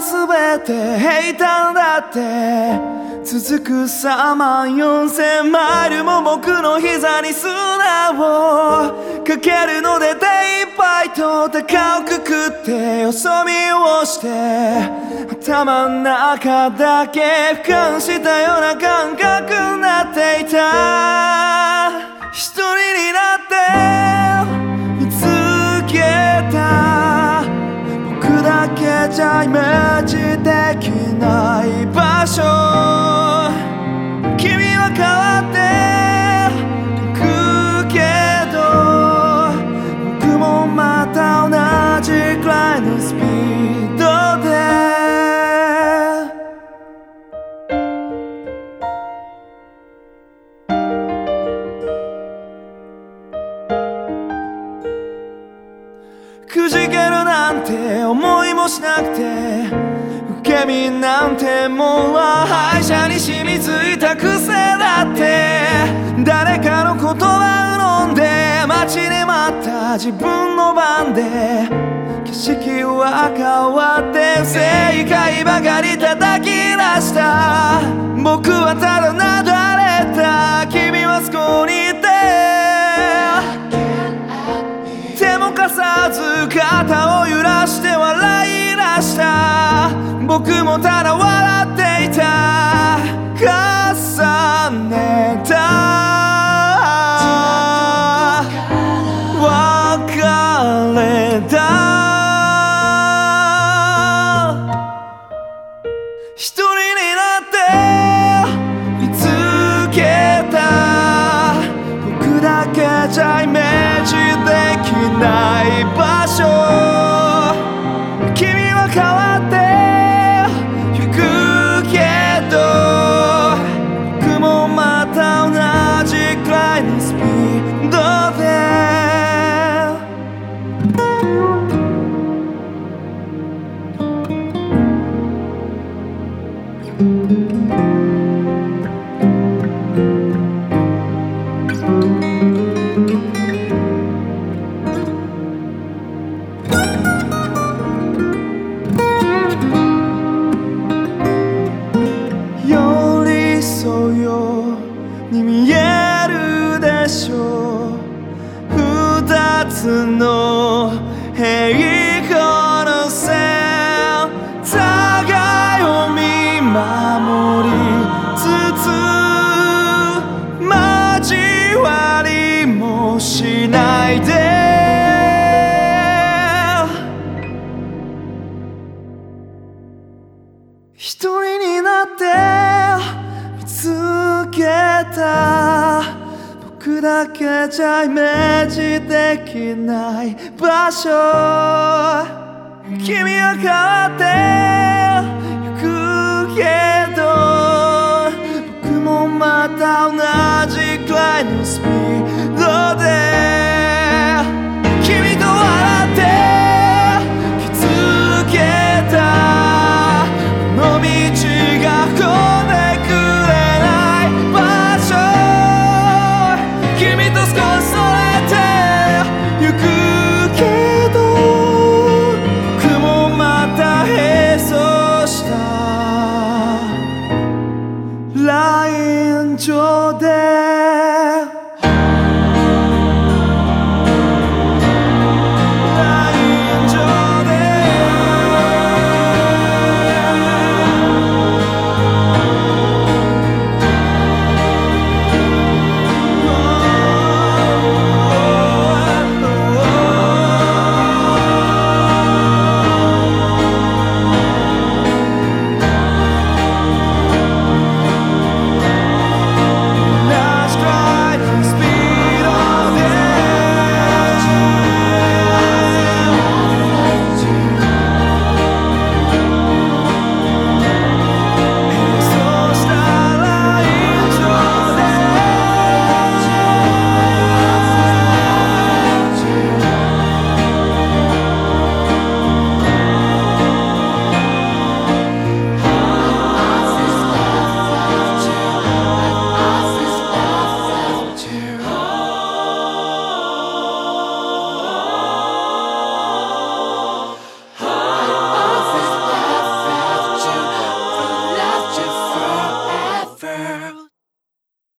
は全て平坦だって続く3万4000マイルも僕の膝に砂をかけるので手一杯と高をくくってよそ見をして頭の中だけ俯瞰したような感覚になっていた一人になって見つけた僕だけじゃイメージできない場所君は変わっていくけど僕もまた同じくらいのスピードでくじけるなんて思いもしなくて受け身なんてもんは敗者に染みついた癖だって誰かの言葉を飲んで待ちに待った自分の番で景色は変わって正解ばかり叩き出した僕はただなだれた君はそこにいて手も貸さず肩を揺らして笑い出した僕もただ笑っていた重ねた別れだ一人になって見つけた僕だけじゃイメージできない場所君は変わってゆくけど僕もまた同じくらいのスピードで寄り添うように見えるでしょう二つの平行の線互いを見守りつつ交わりもしないで一人になって見つけた僕だけじゃイメージできない場所君は変わってゆくけ